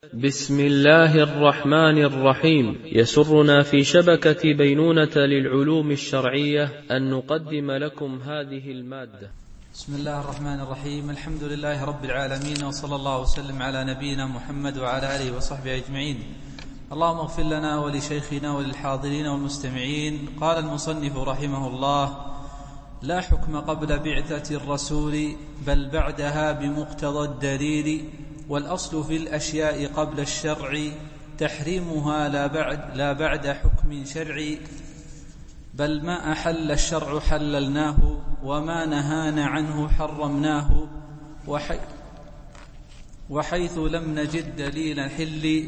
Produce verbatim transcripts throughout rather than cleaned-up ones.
بسم الله الرحمن الرحيم. يسرنا في شبكة بينونة للعلوم الشرعية أن نقدم لكم هذه المادة. بسم الله الرحمن الرحيم. الحمد لله رب العالمين، وصلى الله وسلم على نبينا محمد وعلى آله وصحبه أجمعين. اللهم اغفر لنا ولشيخنا وللحاضرين والمستمعين. قال المصنف رحمه الله: لا حكم قبل بعثة الرسول بل بعدها بمقتضى الدليل، والأصل في الأشياء قبل الشرع تحريمها لا بعد, لا بعد حكم شرعي، بل ما أحل الشرع حللناه وما نهانا عنه حرمناه، وحي وحيث لم نجد دليل الحل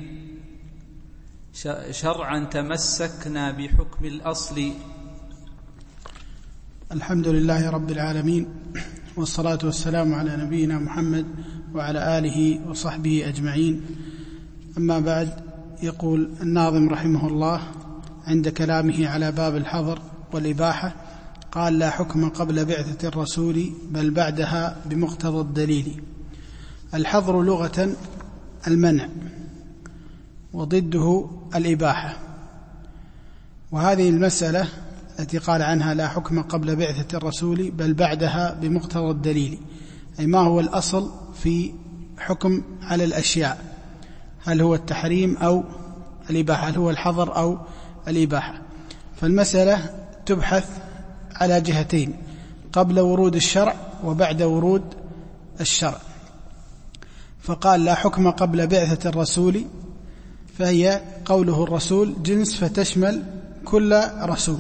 شرعا تمسكنا بحكم الأصل. الحمد لله رب العالمين، والصلاة والسلام على نبينا محمد وعلى آله وصحبه أجمعين. أما بعد، يقول الناظم رحمه الله عند كلامه على باب الحظر والإباحة: قال: لا حكم قبل بعثة الرسول بل بعدها بمقتضى الدليل. الحظر لغة المنع، وضده الإباحة. وهذه المسألة التي قال عنها لا حكم قبل بعثة الرسول بل بعدها بمقتضى الدليل، أي ما هو الأصل في حكم على الأشياء؟ هل هو التحريم أو الإباحة؟ هل هو الحظر أو الإباحة؟ فالمسألة تبحث على جهتين: قبل ورود الشرع وبعد ورود الشرع. فقال: لا حكم قبل بعثة الرسول، فهي قوله الرسول جنس فتشمل كل رسول.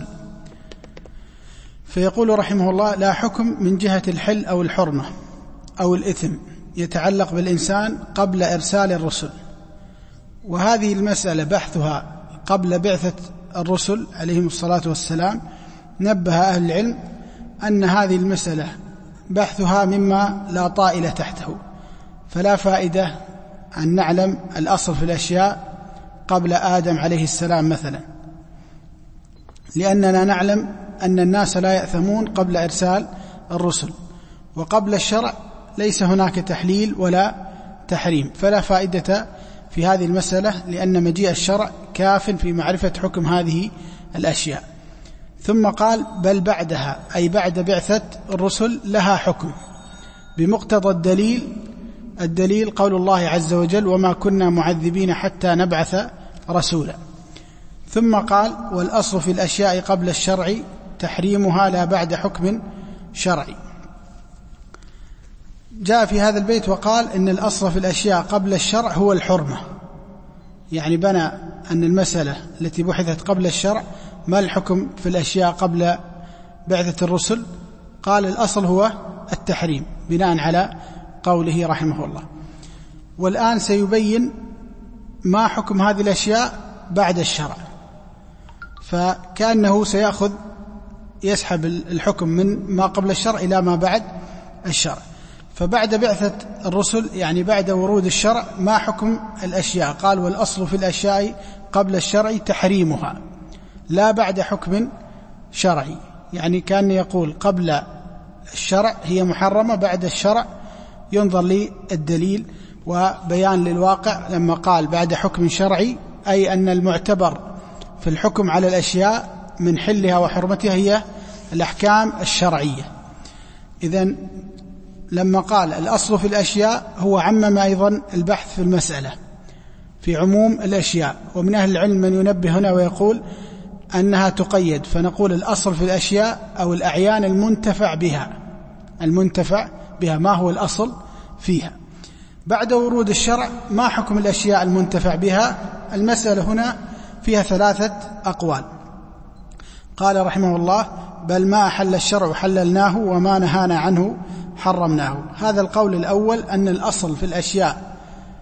فيقول رحمه الله: لا حكم من جهة الحل أو الحرمة أو الإثم يتعلق بالإنسان قبل إرسال الرسل. وهذه المسألة بحثها قبل بعثة الرسل عليهم الصلاة والسلام. نبه أهل العلم أن هذه المسألة بحثها مما لا طائل تحته، فلا فائدة أن نعلم الأصل في الأشياء قبل آدم عليه السلام مثلا، لأننا نعلم أن الناس لا يأثمون قبل إرسال الرسل، وقبل الشرع ليس هناك تحليل ولا تحريم، فلا فائدة في هذه المسألة، لأن مجيء الشرع كاف في معرفة حكم هذه الأشياء. ثم قال: بل بعدها، أي بعد بعثة الرسل لها حكم بمقتضى الدليل. الدليل قول الله عز وجل: وما كنا معذبين حتى نبعث رسولا. ثم قال: والأصل في الأشياء قبل الشرع تحريمها لا بعد حكم شرعي. جاء في هذا البيت وقال إن الأصل في الأشياء قبل الشرع هو الحرمة، يعني بنى أن المسألة التي بحثت قبل الشرع ما الحكم في الأشياء قبل بعثة الرسل؟ قال: الأصل هو التحريم، بناء على قوله رحمه الله. والآن سيبين ما حكم هذه الأشياء بعد الشرع، فكأنه سيأخذ يسحب الحكم من ما قبل الشرع إلى ما بعد الشرع. فبعد بعثة الرسل يعني بعد ورود الشرع ما حكم الأشياء؟ قال: والأصل في الأشياء قبل الشرع تحريمها لا بعد حكم شرعي، يعني كان يقول قبل الشرع هي محرمة، بعد الشرع ينظر للدليل وبيان للواقع. لما قال بعد حكم شرعي أي أن المعتبر في الحكم على الأشياء من حلها وحرمتها هي الأحكام الشرعية. إذن لما قال الأصل في الأشياء هو عمم أيضا البحث في المسألة في عموم الأشياء. ومن أهل العلم من ينبه هنا ويقول أنها تقيد، فنقول الأصل في الأشياء أو الأعيان المنتفع بها، المنتفع بها ما هو الأصل فيها. بعد ورود الشرع ما حكم الأشياء المنتفع بها؟ المسألة هنا فيها ثلاثة أقوال. قال رحمه الله: بل ما أحل الشرع حللناه وما نهانا عنه حرمناه. هذا القول الأول، أن الأصل في الأشياء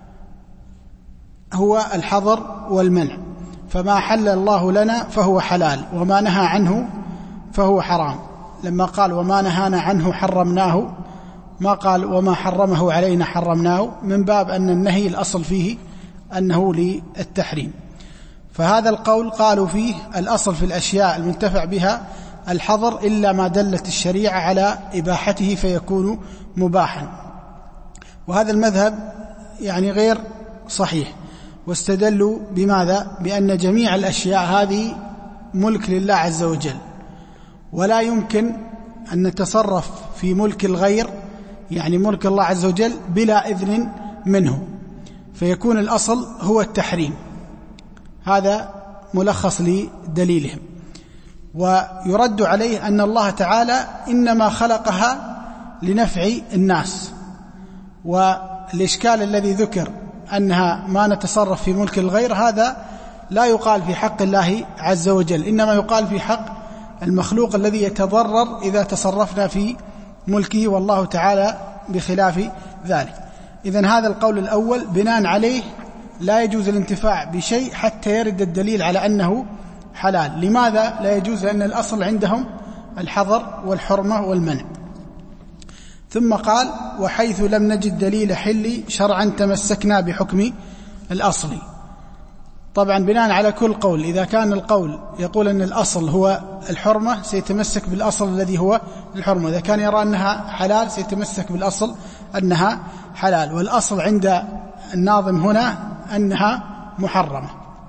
هو الحظر والمنع، فما حل الله لنا فهو حلال وما نهى عنه فهو حرام. لما قال وما نهانا عنه حرمناه ما قال وما حرمه علينا حرمناه، من باب أن النهي الأصل فيه أنه للتحريم. فهذا القول قالوا فيه الأصل في الأشياء المنتفع بها الحظر إلا ما دلت الشريعة على إباحته فيكون مباحا. وهذا المذهب يعني غير صحيح، واستدلوا بماذا؟ بأن جميع الأشياء هذه ملك لله عز وجل، ولا يمكن أن نتصرف في ملك الغير، يعني ملك الله عز وجل، بلا إذن منه، فيكون الأصل هو التحريم. هذا ملخص لدليلهم. ويرد عليه أن الله تعالى إنما خلقها لنفع الناس، والإشكال الذي ذكر أنها ما نتصرف في ملك الغير هذا لا يقال في حق الله عز وجل، إنما يقال في حق المخلوق الذي يتضرر إذا تصرفنا في ملكه، والله تعالى بخلاف ذلك. إذن هذا القول الأول بناء عليه لا يجوز الانتفاع بشيء حتى يرد الدليل على أنه حلال. لماذا لا يجوز؟ لأن الأصل عندهم الحظر والحرمة والمنع. ثم قال: وحيث لم نجد دليل حل شرعا تمسكنا بحكم الأصل. طبعا بناء على كل قول، إذا كان القول يقول أن الأصل هو الحرمة سيتمسك بالأصل الذي هو الحرمة، إذا كان يرى أنها حلال سيتمسك بالأصل أنها حلال، والأصل عند الناظم هنا أنها محرمة.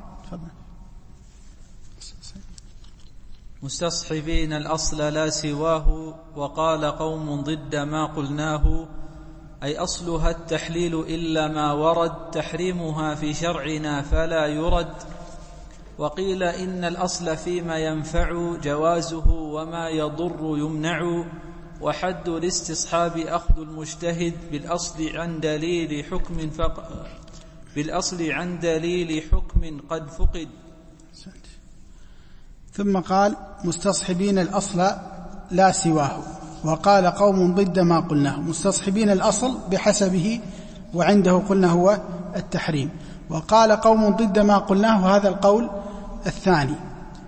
مستصحبين الأصل لا سواه، وقال قوم ضد ما قلناه، أي أصلها التحليل إلا ما ورد، تحريمها في شرعنا فلا يرد. وقيل إن الأصل فيما ينفع جوازه، وما يضر يمنع، وحد الاستصحاب أخذ المجتهد بالأصل عن دليل حكم فق... بالأصل عن دليل حكم قد فقد. ثم قال: مستصحبين الأصل لا سواه، وقال قوم ضد ما قلناه. مستصحبين الأصل بحسبه، وعنده قلنا هو التحريم. وقال قوم ضد ما قلناه، هذا القول الثاني،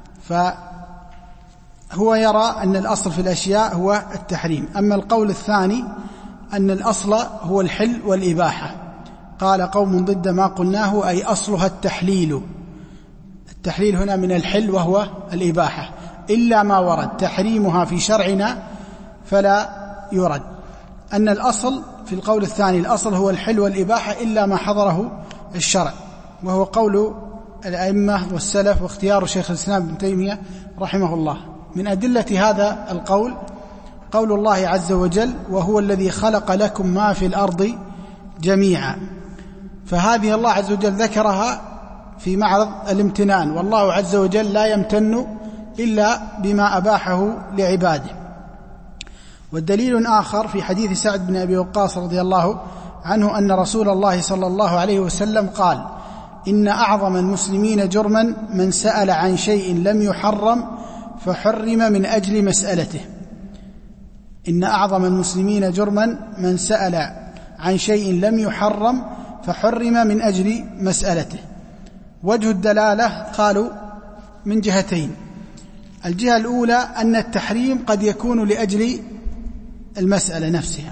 فهو يرى أن الأصل في الأشياء هو التحريم. أما القول الثاني أن الأصل هو الحل والإباحة. قال قوم ضد ما قلناه، أي أصلها التحليل. التحليل هنا من الحل وهو الإباحة، إلا ما ورد، تحريمها في شرعنا فلا يرد. أن الأصل في القول الثاني الأصل هو الحل والإباحة إلا ما حضره الشرع، وهو قول الأئمة والسلف واختيار شيخ الإسلام ابن تيمية رحمه الله. من أدلة هذا القول قول الله عز وجل: وهو الذي خلق لكم ما في الأرض جميعا. فهذه الله عز وجل ذكرها في معرض الامتنان، والله عز وجل لا يمتن إلا بما أباحه لعباده. والدليل آخر في حديث سعد بن أبي وقاص رضي الله عنه أن رسول الله صلى الله عليه وسلم قال: إن أعظم المسلمين جرما من سأل عن شيء لم يحرم فحرم من أجل مسألته. إن أعظم المسلمين جرما من سأل عن شيء لم يحرم فحرم من أجل مسألته. وجه الدلالة قالوا من جهتين: الجهة الأولى أن التحريم قد يكون لأجل المسألة نفسها.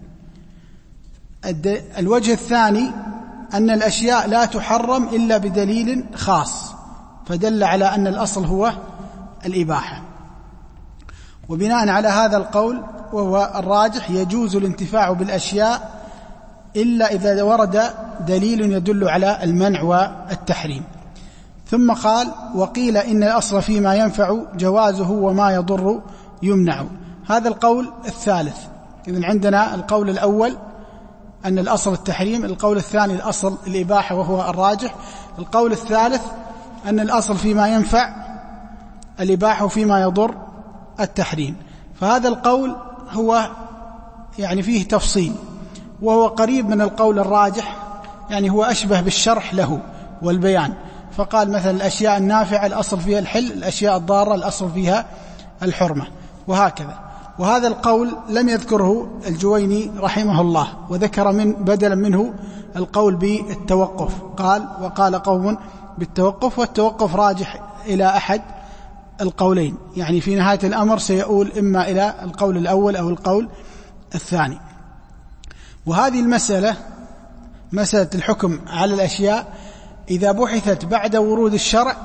الوجه الثاني أن الأشياء لا تحرم إلا بدليل خاص، فدل على أن الأصل هو الإباحة. وبناء على هذا القول وهو الراجح يجوز الانتفاع بالأشياء إلا إذا ورد دليل يدل على المنع والتحريم. ثم قال: وقيل إن الأصل فيما ينفع جوازه، وما يضر يمنع. هذا القول الثالث. إذن عندنا القول الأول أن الأصل التحريم، القول الثاني الأصل الإباحة وهو الراجح، القول الثالث أن الأصل فيما ينفع الإباحة وفيما يضر التحريم. فهذا القول هو يعني فيه تفصيل، وهو قريب من القول الراجح، يعني هو أشبه بالشرح له والبيان. فقال مثلا الأشياء النافعة الأصل فيها الحل، الأشياء الضارة الأصل فيها الحرمة، وهكذا. وهذا القول لم يذكره الجويني رحمه الله، وذكر من بدلا منه القول بالتوقف. قال: وقال قوم بالتوقف، والتوقف راجح إلى أحد القولين، يعني في نهاية الأمر سيؤول إما إلى القول الأول أو القول الثاني. وهذه المسألة، مسألة الحكم على الأشياء، إذا بحثت بعد ورود الشرع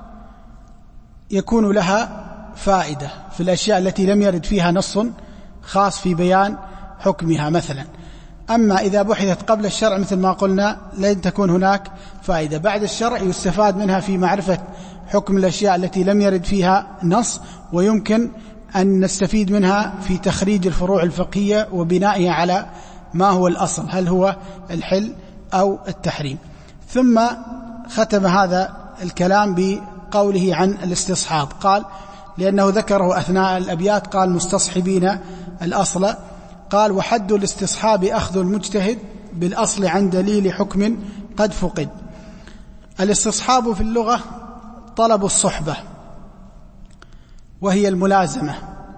يكون لها فائدة في الأشياء التي لم يرد فيها نص خاص في بيان حكمها. مثلا أما إذا بحثت قبل الشرع مثل ما قلنا لن تكون هناك فائدة. بعد الشرع يستفاد منها في معرفة حكم الأشياء التي لم يرد فيها نص، ويمكن أن نستفيد منها في تخريج الفروع الفقهية وبنائها على ما هو الأصل، هل هو الحل أو التحريم. ثم ختم هذا الكلام بقوله عن الاستصحاب، قال لأنه ذكره أثناء الأبيات، قال مستصحبين الأصل، قال وحد الاستصحاب أخذ المجتهد بالأصل عن دليل حكم قد فقد. الاستصحاب في اللغة طلب الصحبة وهي الملازمة،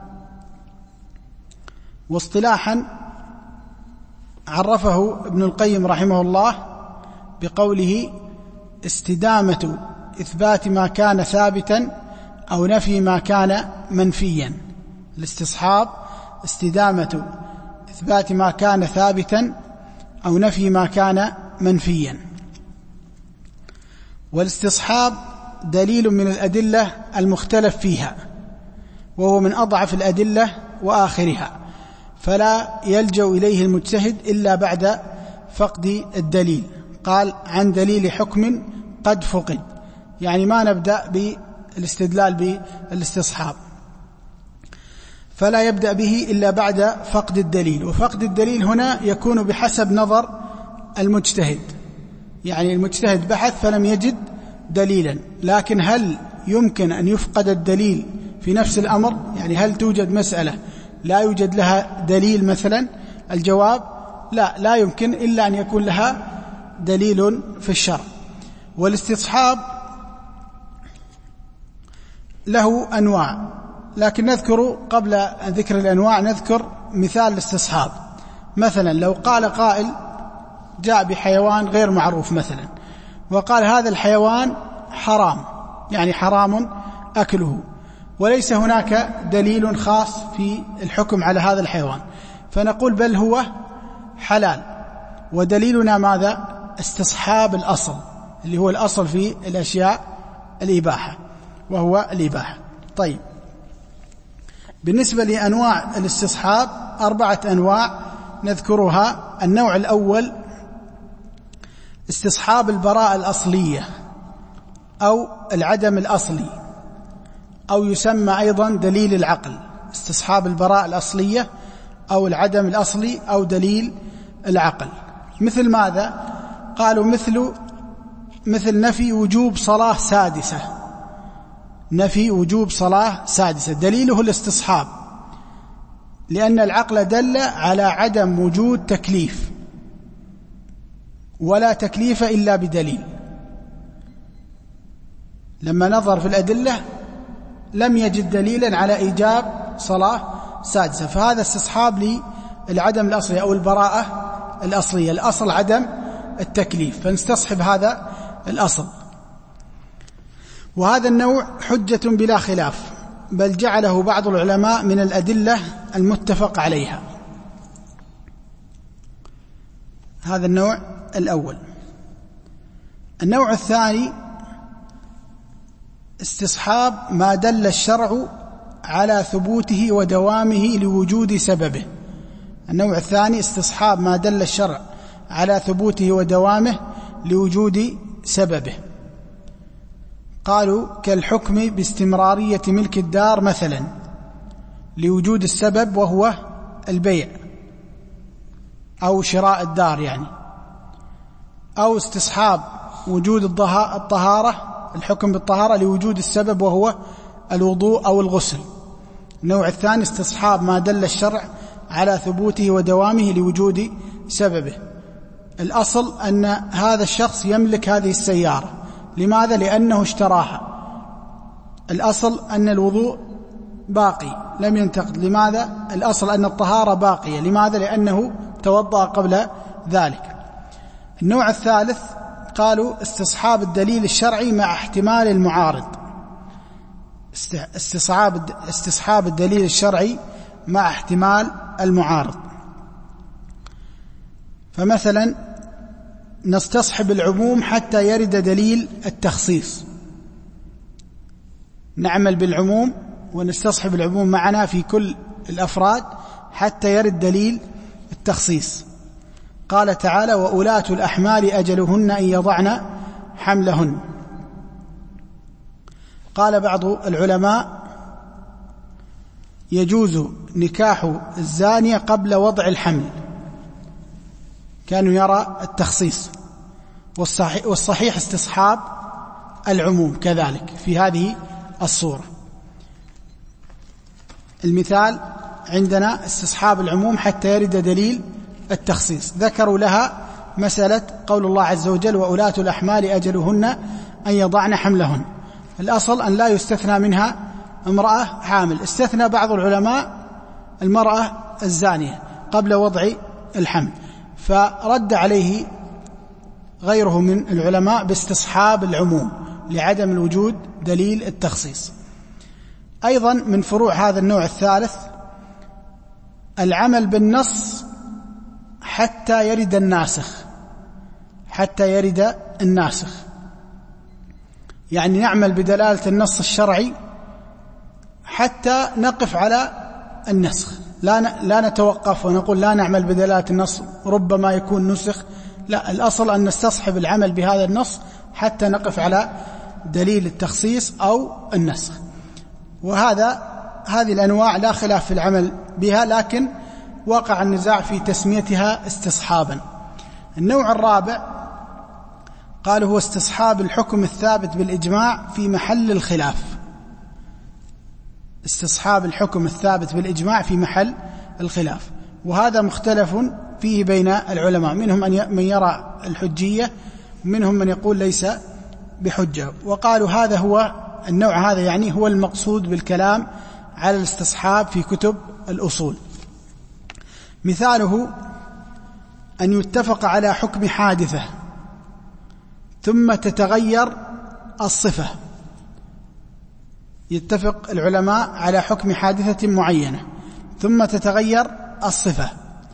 واصطلاحا عرفه ابن القيم رحمه الله بقوله استدامة إثبات ما كان ثابتا أو نفي ما كان منفيا. الاستصحاب استدامة إثبات ما كان ثابتا أو نفي ما كان منفيا. والاستصحاب دليل من الأدلة المختلف فيها، وهو من أضعف الأدلة وآخرها، فلا يلجأ إليه المجتهد إلا بعد فقد الدليل. قال عن دليل حكم قد فقد، يعني ما نبدأ بالاستدلال بالاستصحاب، فلا يبدأ به إلا بعد فقد الدليل. وفقد الدليل هنا يكون بحسب نظر المجتهد، يعني المجتهد بحث فلم يجد دليلا، لكن هل يمكن أن يفقد الدليل في نفس الأمر؟ يعني هل توجد مسألة لا يوجد لها دليل مثلا؟ الجواب لا، لا يمكن إلا أن يكون لها دليل في الشرع. والاستصحاب له أنواع، لكن نذكر قبل ذكر الأنواع نذكر مثال الاستصحاب. مثلا لو قال قائل جاء بحيوان غير معروف مثلا وقال هذا الحيوان حرام، يعني حرام أكله، وليس هناك دليل خاص في الحكم على هذا الحيوان، فنقول بل هو حلال. ودليلنا ماذا؟ استصحاب الأصل، اللي هو الأصل في الأشياء الإباحة، وهو الإباحة. طيب، بالنسبة لأنواع الاستصحاب أربعة أنواع نذكرها. النوع الأول استصحاب البراءة الأصلية أو العدم الأصلي، أو يسمى أيضا دليل العقل. استصحاب البراءة الأصلية أو العدم الأصلي أو دليل العقل. مثل ماذا؟ قالوا مثل مثل نفي وجوب صلاة سادسة. نفي وجوب صلاة سادسة دليله الاستصحاب، لأن العقل دل على عدم وجود تكليف، ولا تكليف إلا بدليل. لما نظر في الأدلة لم يجد دليلا على إيجاب صلاة سادسة، فهذا استصحاب للعدم الأصلي أو البراءة الأصلية. الأصل عدم التكليف، فنستصحب هذا الأصل. وهذا النوع حجة بلا خلاف، بل جعله بعض العلماء من الأدلة المتفق عليها. هذا النوع الأول. النوع الثاني استصحاب ما دل الشرع على ثبوته ودوامه لوجود سببه. النوع الثاني استصحاب ما دل الشرع على ثبوته ودوامه لوجود سببه. قالوا كالحكم باستمرارية ملك الدار مثلا لوجود السبب وهو البيع أو شراء الدار يعني، أو استصحاب وجود الطهارة، الحكم بالطهارة لوجود السبب وهو الوضوء أو الغسل. النوع الثاني استصحاب ما دل الشرع على ثبوته ودوامه لوجود سببه. الأصل أن هذا الشخص يملك هذه السيارة، لماذا؟ لأنه اشتراها. الأصل أن الوضوء باقي لم ينتقد، لماذا؟ الأصل أن الطهارة باقية، لماذا؟ لأنه توضأ قبل ذلك. النوع الثالث قالوا استصحاب الدليل الشرعي مع احتمال المعارض. استصحاب استصحاب الدليل الشرعي مع احتمال المعارض. فمثلا نستصحب العموم حتى يرد دليل التخصيص، نعمل بالعموم ونستصحب العموم معنا في كل الأفراد حتى يرد دليل التخصيص. قال تعالى وأولاة الأحمال أجلهن أن يضعن حملهن. قال بعض العلماء يجوز نكاح الزانية قبل وضع الحمل، كانوا يرى التخصيص، والصحيح, والصحيح استصحاب العموم كذلك في هذه الصورة. المثال عندنا استصحاب العموم حتى يرد دليل التخصيص، ذكروا لها مسألة قول الله عز وجل وأولاة الأحمال أجلهن أن يضعن حملهن، الأصل أن لا يستثنى منها امرأة حامل، استثنى بعض العلماء المرأة الزانية قبل وضع الحمل، فرد عليه غيره من العلماء باستصحاب العموم لعدم الوجود دليل التخصيص. أيضا من فروع هذا النوع الثالث العمل بالنص حتى يرد الناسخ، حتى يرد الناسخ، يعني نعمل بدلالة النص الشرعي حتى نقف على النسخ، لا لا نتوقف ونقول لا نعمل بدلالة النص ربما يكون نسخ، لا، الأصل أن نستصحب العمل بهذا النص حتى نقف على دليل التخصيص أو النسخ. وهذا هذه الأنواع لا خلاف في العمل بها، لكن وقع النزاع في تسميتها استصحابا. النوع الرابع قالوا هو استصحاب الحكم الثابت بالإجماع في محل الخلاف، استصحاب الحكم الثابت بالإجماع في محل الخلاف، وهذا مختلف فيه بين العلماء، منهم من يرى الحجية ومنهم من يقول ليس بحجة، وقالوا هذا هو النوع هذا يعني هو المقصود بالكلام على الاستصحاب في كتب الأصول. مثاله أن يتفق على حكم حادثة ثم تتغير الصفة، يتفق العلماء على حكم حادثة معينة ثم تتغير الصفة،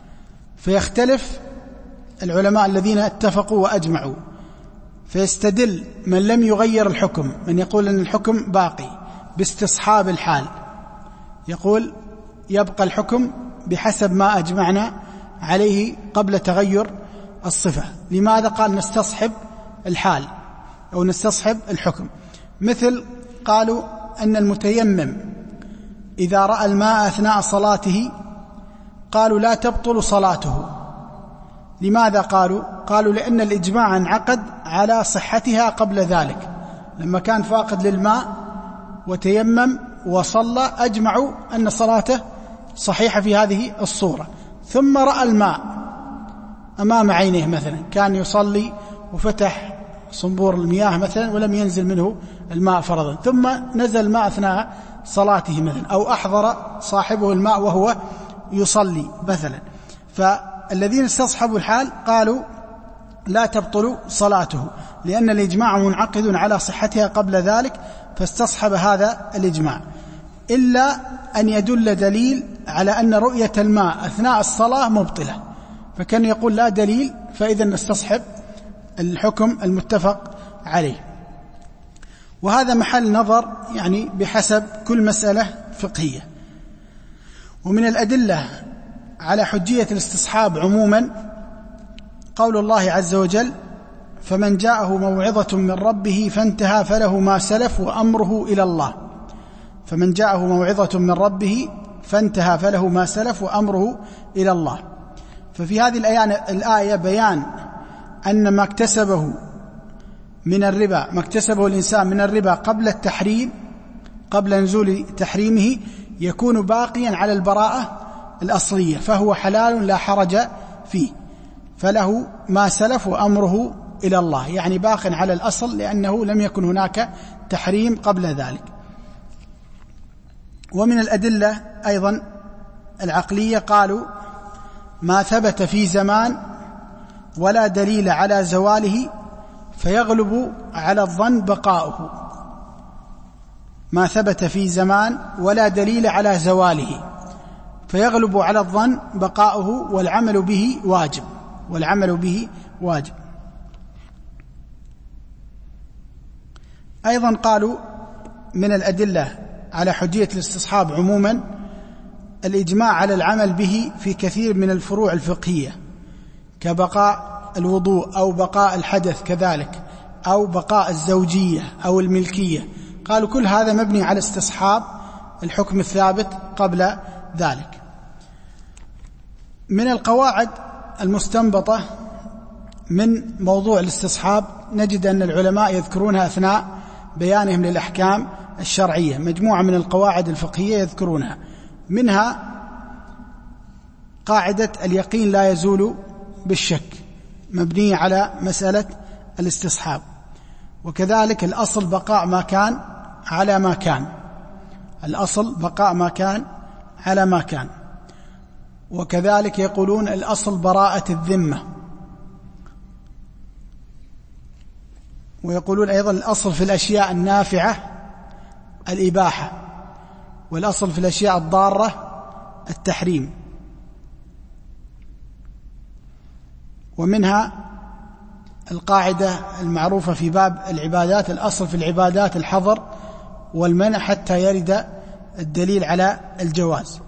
فيختلف العلماء الذين اتفقوا وأجمعوا، فيستدل من لم يغير الحكم، من يقول أن الحكم باقي باستصحاب الحال، يقول يبقى الحكم بحسب ما أجمعنا عليه قبل تغير الصفة. لماذا؟ قال نستصحب الحال أو نستصحب الحكم. مثل قالوا أن المتيمم إذا رأى الماء أثناء صلاته قالوا لا تبطل صلاته. لماذا قالوا؟ قالوا لأن الإجماع انعقد على صحتها قبل ذلك، لما كان فاقد للماء وتيمم وصلى أجمعوا أن صلاته صحيحة في هذه الصورة، ثم رأى الماء أمام عينيه، مثلا كان يصلي وفتح صنبور المياه مثلا ولم ينزل منه الماء فرضا، ثم نزل الماء أثناء صلاته مثلا، أو أحضر صاحبه الماء وهو يصلي مثلا، فالذين استصحبوا الحال قالوا لا تبطل صلاته لأن الإجماع منعقد على صحتها قبل ذلك، فاستصحب هذا الإجماع، إلا أن يدل دليل على أن رؤية الماء أثناء الصلاة مبطلة، فكان يقول لا دليل، فإذا نستصحب الحكم المتفق عليه. وهذا محل نظر يعني بحسب كل مسألة فقهية. ومن الأدلة على حجية الاستصحاب عموما قول الله عز وجل فمن جاءه موعظة من ربه فانتهى فله ما سلف وأمره إلى الله، فمن جاءه موعظة من ربه فانتهى فله ما سلف وأمره إلى الله. ففي هذه الآية بيان أن ما اكتسبه من الربا، ما اكتسبه الإنسان من الربا قبل التحريم، قبل نزول تحريمه، يكون باقيا على البراءة الأصلية، فهو حلال لا حرج فيه، فله ما سلف وأمره إلى الله، يعني باق على الأصل لأنه لم يكن هناك تحريم قبل ذلك. ومن الأدلة أيضا العقلية قالوا ما ثبت في زمان ولا دليل على زواله فيغلب على الظن بقاؤه، ما ثبت في زمان ولا دليل على زواله فيغلب على الظن بقاؤه والعمل به واجب، والعمل به واجب. أيضا قالوا من الأدلة على حجية الاستصحاب عموما الإجماع على العمل به في كثير من الفروع الفقهية كبقاء الوضوء أو بقاء الحدث كذلك، أو بقاء الزوجية أو الملكية، قالوا كل هذا مبني على استصحاب الحكم الثابت قبل ذلك. من القواعد المستنبطة من موضوع الاستصحاب نجد أن العلماء يذكرونها أثناء بيانهم للأحكام الشرعية، مجموعة من القواعد الفقهية يذكرونها، منها قاعدة اليقين لا يزول بالشك مبنية على مسألة الاستصحاب، وكذلك الأصل بقاء ما كان على ما كان، الأصل بقاء ما كان على ما كان، وكذلك يقولون الأصل براءة الذمة، ويقولون أيضا الأصل في الأشياء النافعة الإباحة، والأصل في الأشياء الضارة التحريم. ومنها القاعدة المعروفة في باب العبادات، الأصل في العبادات الحظر والمنع حتى يرد الدليل على الجواز.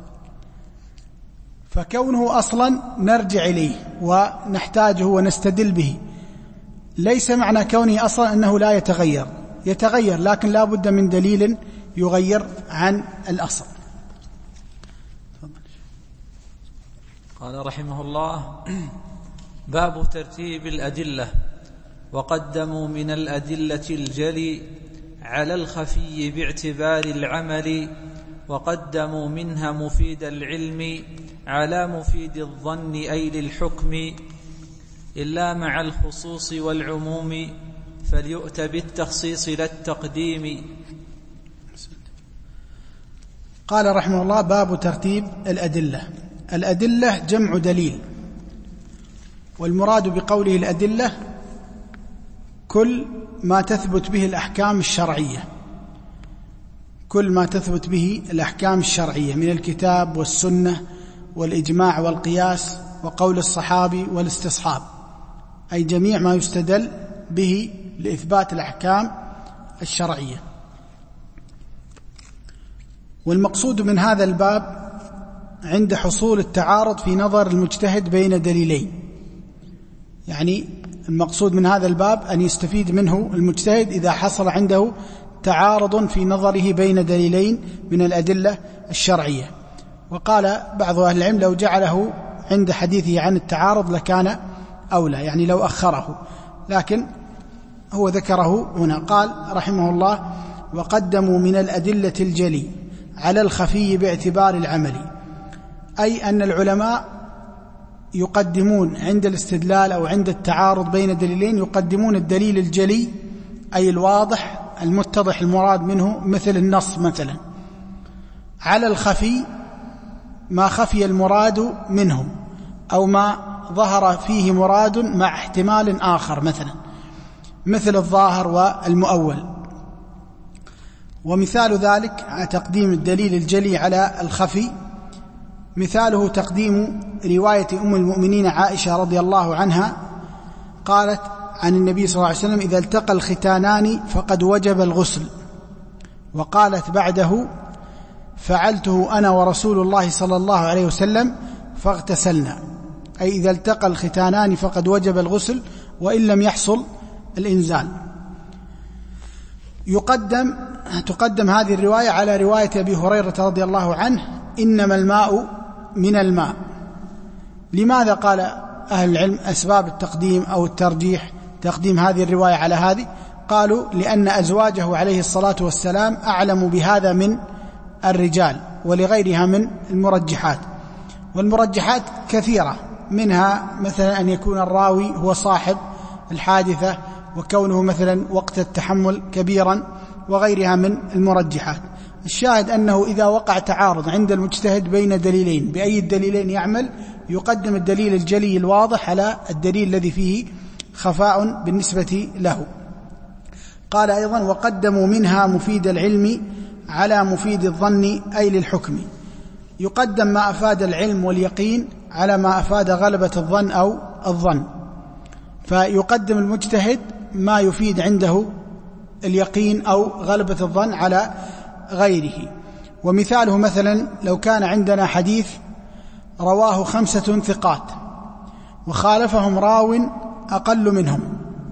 فكونه أصلا نرجع إليه ونحتاجه ونستدل به، ليس معنى كونه أصلا أنه لا يتغير، يتغير لكن لا بد من دليل يغير عن الأصل. قال رحمه الله: باب ترتيب الأدلة. وقدموا من الأدلة الجلي على الخفي باعتبار العمل، وقدموا منها مفيد العلم على مفيد الظن أي للحكم، إلا مع الخصوص والعموم فليؤت بالتخصيص لا التقديم. قال رحمه الله: باب ترتيب الأدلة. الأدلة جمع دليل، والمراد بقوله الأدلة كل ما تثبت به الأحكام الشرعية، كل ما تثبت به الأحكام الشرعية من الكتاب والسنة والإجماع والقياس وقول الصحابي والاستصحاب، أي جميع ما يستدل به لإثبات الأحكام الشرعية. والمقصود من هذا الباب عند حصول التعارض في نظر المجتهد بين دليلين، يعني المقصود من هذا الباب أن يستفيد منه المجتهد إذا حصل عنده تعارض في نظره بين دليلين من الأدلة الشرعية. وقال بعض أهل العلم لو جعله عند حديثه عن التعارض لكان أولى، يعني لو أخره، لكن هو ذكره هنا. قال رحمه الله: وقدموا من الأدلة الجلي على الخفي باعتبار العمل، أي أن العلماء يقدمون عند الاستدلال أو عند التعارض بين دليلين يقدمون الدليل الجلي، أي الواضح المتضح المراد منه مثل النص مثلا، على الخفي ما خفي المراد منه أو ما ظهر فيه مراد مع احتمال آخر مثلا، مثل الظاهر والمؤول. ومثال ذلك تقديم الدليل الجلي على الخفي، مثاله تقديم رواية أم المؤمنين عائشة رضي الله عنها قالت عن النبي صلى الله عليه وسلم: إذا التقى الختانان فقد وجب الغسل. وقالت بعده: فعلته أنا ورسول الله صلى الله عليه وسلم فاغتسلنا، أي إذا التقى الختانان فقد وجب الغسل وإن لم يحصل الإنزال. يقدم تقدم هذه الرواية على رواية أبي هريرة رضي الله عنه: إنما الماء من الماء. لماذا قال أهل العلم أسباب التقديم أو الترجيح تقديم هذه الرواية على هذه؟ قالوا لأن أزواجه عليه الصلاة والسلام أعلم بهذا من الرجال، ولغيرها من المرجحات. والمرجحات كثيرة، منها مثلا أن يكون الراوي هو صاحب الحادثة، وكونه مثلا وقت التحمل كبيرا، وغيرها من المرجحات. الشاهد أنه إذا وقع تعارض عند المجتهد بين دليلين، بأي الدليلين يعمل؟ يقدم الدليل الجلي الواضح على الدليل الذي فيه خفاء بالنسبة له. قال أيضا: وقدموا منها مفيد العلم على مفيد الظن أي للحكم. يقدم ما أفاد العلم واليقين على ما أفاد غلبة الظن أو الظن، فيقدم المجتهد ما يفيد عنده اليقين أو غلبة الظن على غيره. ومثاله مثلا لو كان عندنا حديث رواه خمسة ثقات، وخالفهم راو أقل منهم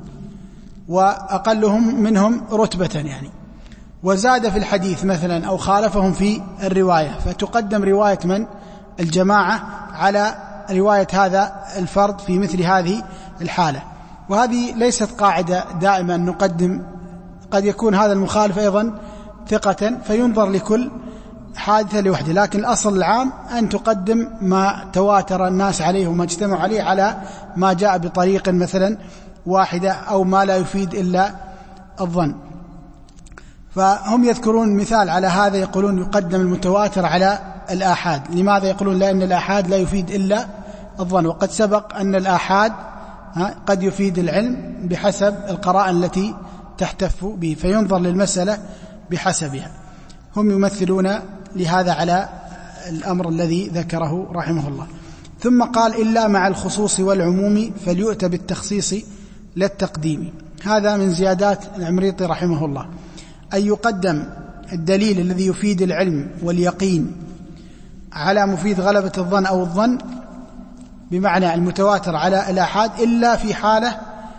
وأقلهم منهم رتبة يعني، وزاد في الحديث مثلا أو خالفهم في الرواية، فتقدم رواية من الجماعة على رواية هذا الفرد في مثل هذه الحالة. وهذه ليست قاعدة دائما نقدم، قد يكون هذا المخالف أيضا ثقة فينظر لكل حادثة لوحده، لكن الأصل العام أن تقدم ما تواتر الناس عليه وما اجتمع عليه على ما جاء بطريق مثلا واحدة أو ما لا يفيد إلا الظن. فهم يذكرون مثال على هذا، يقولون يقدم المتواتر على الآحاد. لماذا يقولون؟ لأن الآحاد لا يفيد إلا الظن، وقد سبق أن الآحاد قد يفيد العلم بحسب القرائن التي تحتف به، فينظر للمسألة بحسبها. هم يمثلون لهذا على الأمر الذي ذكره رحمه الله. ثم قال: إلا مع الخصوص والعموم فليؤتى بالتخصيص لا التقديم. هذا من زيادات العمريطي رحمه الله، أن يقدم الدليل الذي يفيد العلم واليقين على مفيد غلبة الظن أو الظن، بمعنى المتواتر على الآحاد، إلا في حالة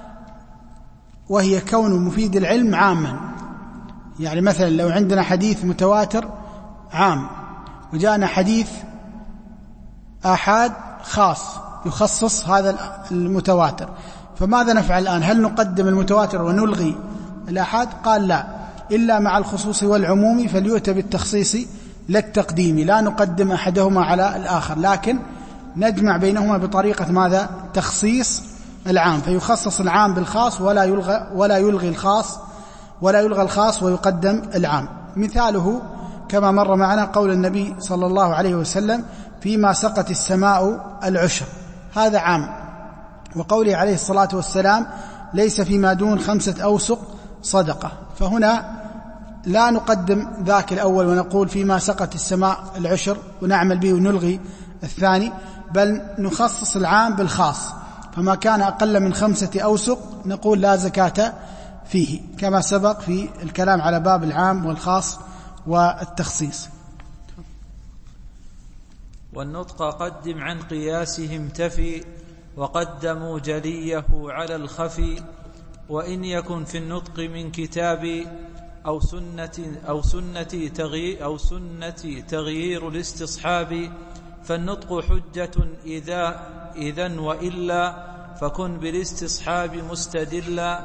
وهي كون مفيد العلم عاما. يعني مثلا لو عندنا حديث متواتر عام وجاءنا حديث آحاد خاص يخصص هذا المتواتر، فماذا نفعل الآن؟ هل نقدم المتواتر ونلغي الآحاد؟ قال لا، إلا مع الخصوص والعموم فليؤتى بالتخصيص لا التقديم. لا نقدم أحدهما على الآخر، لكن نجمع بينهما بطريقة ماذا؟ تخصيص العام، فيخصص العام بالخاص ولا يلغى ولا يلغي الخاص ولا يلغى الخاص ويقدم العام. مثاله كما مر معنا قول النبي صلى الله عليه وسلم: فيما سقت السماء العشر، هذا عام. وقوله عليه الصلاة والسلام: ليس فيما دون خمسة أوسق صدقة، فهنا لا نقدم ذاك الأول ونقول فيما سقت السماء العشر ونعمل به ونلغي الثاني، بل نخصص العام بالخاص، فما كان أقل من خمسة أوسق نقول لا زكاة فيه، كما سبق في الكلام على باب العام والخاص والتخصيص. والنطق قدم عن قياسهم تفي، وقدموا جليه على الخفي، وإن يكن في النطق من كتاب أو سنة أو سنة تغيير أو سنة تغيير الاستصحاب، فالنطق حجة إذا إذن وإلا فكن بالاستصحاب مستدلا.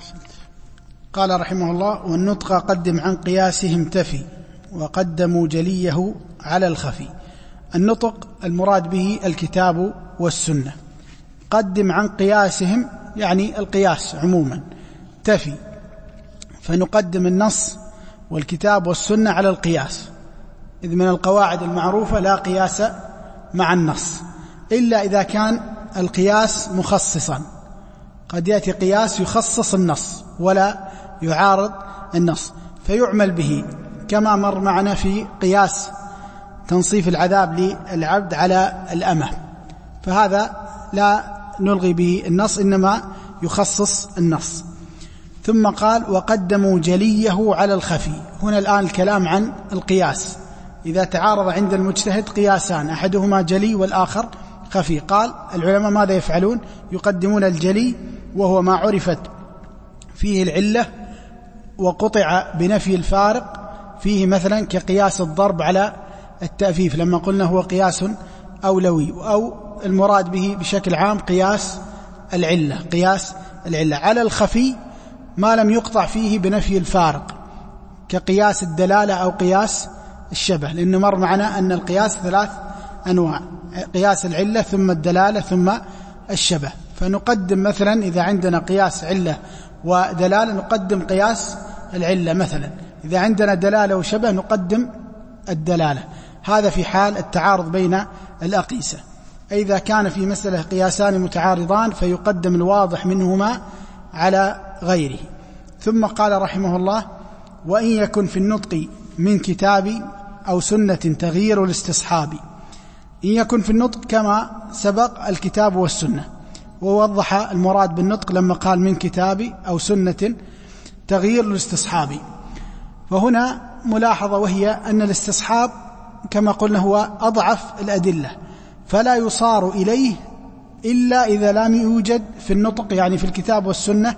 قال رحمه الله: والنطق قدم عن قياسهم تفي، وقدموا جليه على الخفي. النطق المراد به الكتاب والسنة. قدم عن قياسهم يعني القياس عموما، تفي، فنقدم النص والكتاب والسنة على القياس، إذ من القواعد المعروفة لا قياس مع النص، إلا إذا كان القياس مخصصا. قد يأتي قياس يخصص النص ولا يعارض النص فيعمل به، كما مر معنا في قياس تنصيف العذاب للعبد على الأمة، فهذا لا نلغي به النص، إنما يخصص النص. ثم قال: وقدموا جليه على الخفي. هنا الآن الكلام عن القياس، إذا تعارض عند المجتهد قياسان، أحدهما جلي والآخر خفي، قال العلماء ماذا يفعلون؟ يقدمون الجلي وهو ما عرفت فيه العلة وقطع بنفي الفارق فيه، مثلا كقياس الضرب على التأفيف لما قلنا هو قياس أولوي، أو المراد به بشكل عام قياس العلة قياس العلة. على الخفي ما لم يقطع فيه بنفي الفارق كقياس الدلالة أو قياس الشبه، لأنه مر معنا أن القياس ثلاث أنواع: قياس العلة ثم الدلالة ثم الشبه. فنقدم مثلا إذا عندنا قياس علة ودلالة نقدم قياس العلة، مثلا إذا عندنا دلالة وشبه نقدم الدلالة. هذا في حال التعارض بين الأقيسة. إذا كان في مسألة قياسان متعارضان فيقدم الواضح منهما على غيره. ثم قال رحمه الله: وإن يكن في النطق من كتاب أو سنة تغيير الاستصحاب. إن يكن في النطق كما سبق الكتاب والسنة، ووضح المراد بالنطق لما قال من كتاب أو سنة تغيير الاستصحاب. فهنا ملاحظة، وهي أن الاستصحاب كما قلنا هو أضعف الأدلة، فلا يصار إليه إلا إذا لم يوجد في النطق يعني في الكتاب والسنة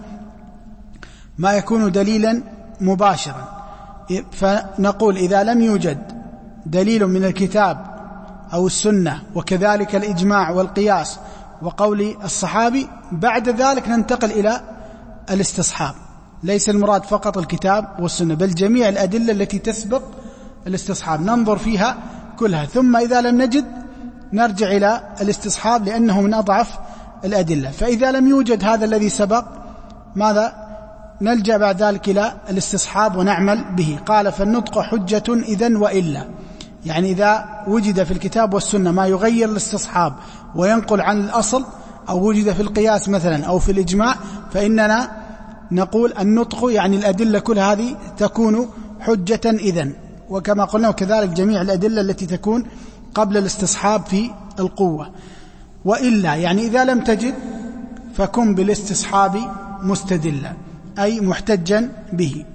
ما يكون دليلا مباشرا. فنقول إذا لم يوجد دليل من الكتاب أو السنة وكذلك الإجماع والقياس وقول الصحابي، بعد ذلك ننتقل إلى الاستصحاب. ليس المراد فقط الكتاب والسنة بل جميع الأدلة التي تسبق الاستصحاب ننظر فيها كلها، ثم إذا لم نجد نرجع إلى الاستصحاب لأنه من أضعف الأدلة. فإذا لم يوجد هذا الذي سبق ماذا؟ نلجأ بعد ذلك إلى الاستصحاب ونعمل به. قال فالنطق حجة إذن وإلا، يعني إذا وجد في الكتاب والسنة ما يغير الاستصحاب وينقل عن الأصل، أو وجد في القياس مثلا أو في الإجماع، فإننا نقول النطق يعني الأدلة كل هذه تكون حجة إذن. وكما قلنا وكذلك جميع الأدلة التي تكون قبل الاستصحاب في القوة. وإلا يعني إذا لم تجد فكن بالاستصحاب مستدلا أي محتجا به.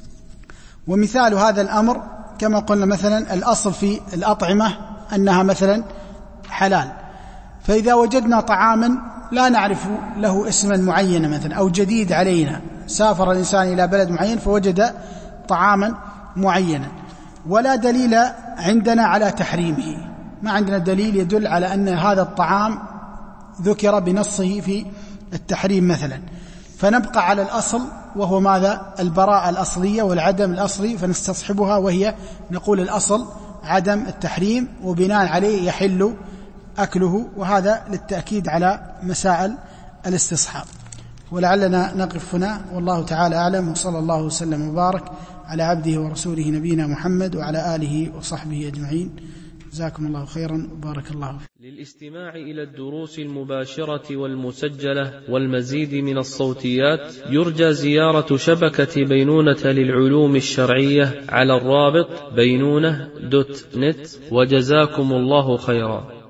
ومثال هذا الأمر كما قلنا مثلا الأصل في الأطعمة أنها مثلا حلال، فإذا وجدنا طعاما لا نعرف له اسما معينا مثلا أو جديد علينا، سافر الإنسان إلى بلد معين فوجد طعاما معينا ولا دليل عندنا على تحريمه، ما عندنا دليل يدل على أن هذا الطعام ذكر بنصه في التحريم مثلا، فنبقى على الأصل وهو ماذا؟ البراءة الأصلية والعدم الأصلي، فنستصحبها وهي نقول الأصل عدم التحريم وبناء عليه يحل أكله. وهذا للتأكيد على مسائل الاستصحاب. ولعلنا نقف هنا والله تعالى أعلم، وصلى الله وسلم وبارك على عبده ورسوله نبينا محمد وعلى آله وصحبه أجمعين. جزاكم الله خيرا وبارك الله فيكم. للاستماع إلى الدروس المباشرة والمسجلة والمزيد من الصوتيات يرجى زيارة شبكة بينونة للعلوم الشرعية على الرابط بينونة دوت نت. وجزاكم الله خيرا.